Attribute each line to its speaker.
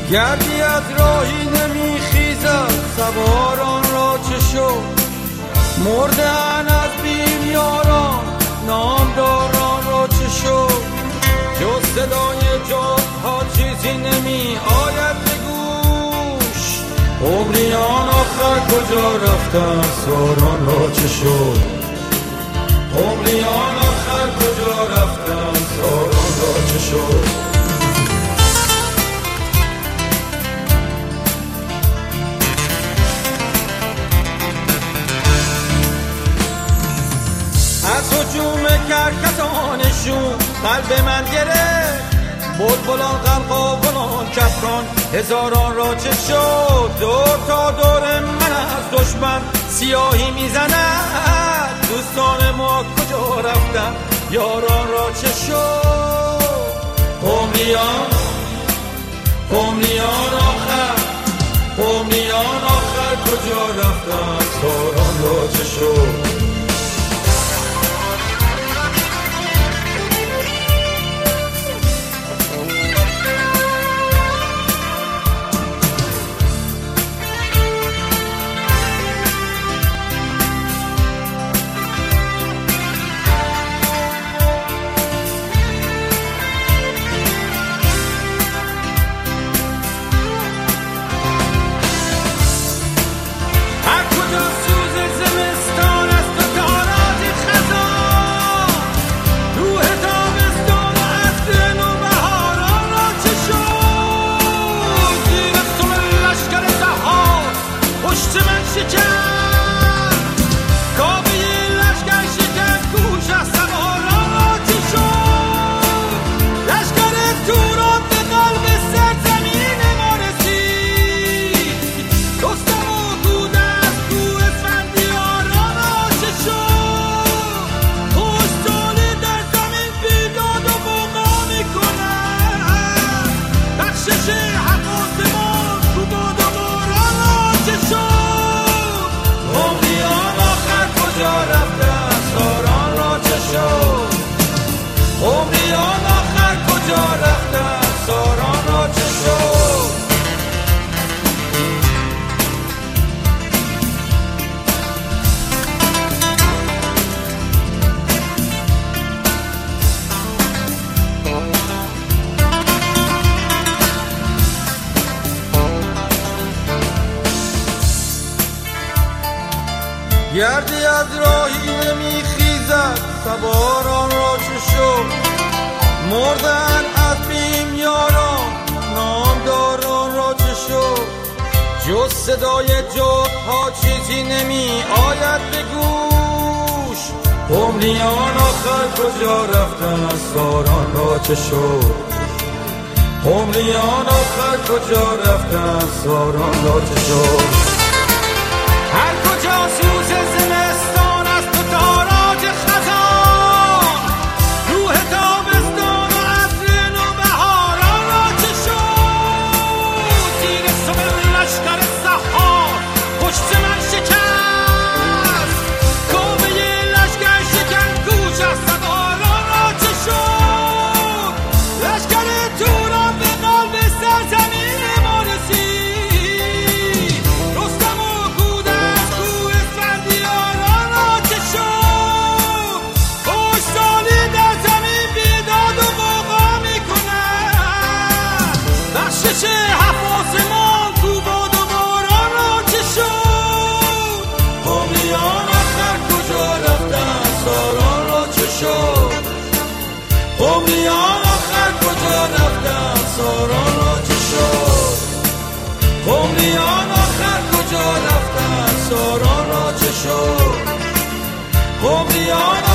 Speaker 1: گردی از راهی نمیخیزد سواران را چه شد، مردن از بیم یاران نامداران را چه شد، جز صدای جادها چیزی نمی آید به گوش، عمریان آخر کجا رفتن ساران را چه شد، عمریان آخر کجا رفتن ساران را چه شد. از هجوم کرکسانشون قلب من گرفت، بلبلان قلقاولان کفکان هزاران را چه شد، دور تا دور من از دشمن سیاهی میزند، دوستان ما کجا رفتن یاران را چه شد، عمریان آخر کجا رفتن ساران را چه شد. گردی از راهی نمیخیزد سواران را چه شد، مردن از بیم یاران نامداران را چه شد، جز صدای جادها چیزی نمی آید به گوش، عمریان آخر کجا رفتن ساران را چه شد، عمریان آخر کجا رفتن ساران را چه شد. هر کجا سوز زمستان است و تاراج خزان، روح تابستان و عطر نوبهاران را چه شد، تیر صبح لشکر سحار پشت من شکست، کابه لشکر شکن کوچ از سواران را چه شد، لشکر توران به قلب سرزمین ما رسید، رستم و گودرز کوه اسفندیاران را چه شد، خوشحالی در زمین بیداد و غوغا میکند، بخشش هفت آسمان کوباد و باران را چه شد، عمریان آخر کجا رفتن ساران را چه شد، عمریان آخر کجا رفتن ساران را چه شد، عمریان آخر کجا رفتن ساران را چه شد، عمریان